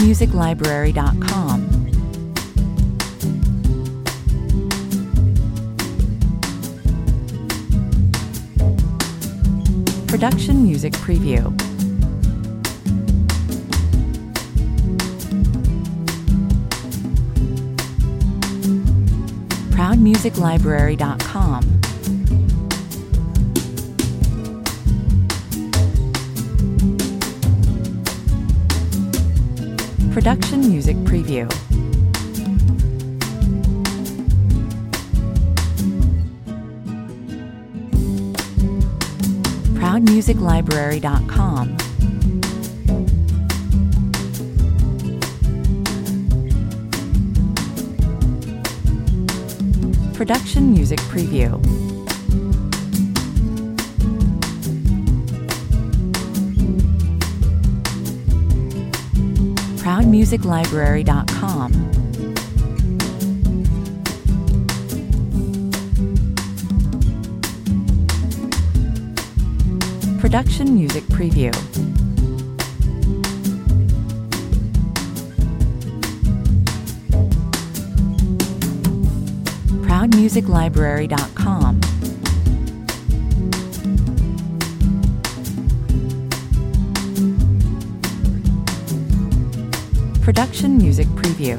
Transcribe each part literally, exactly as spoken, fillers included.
proud music library dot com. Production Music Preview. proud music library dot com. Production Music Preview. proud music library dot com. Production Music Preview. proud music library dot com. Production Music Preview. proud music library dot com. Production Music Preview.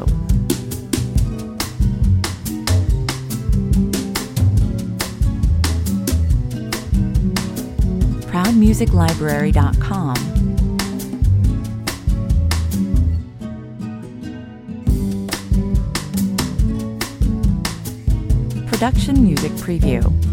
proud music library dot com. Production Music Preview.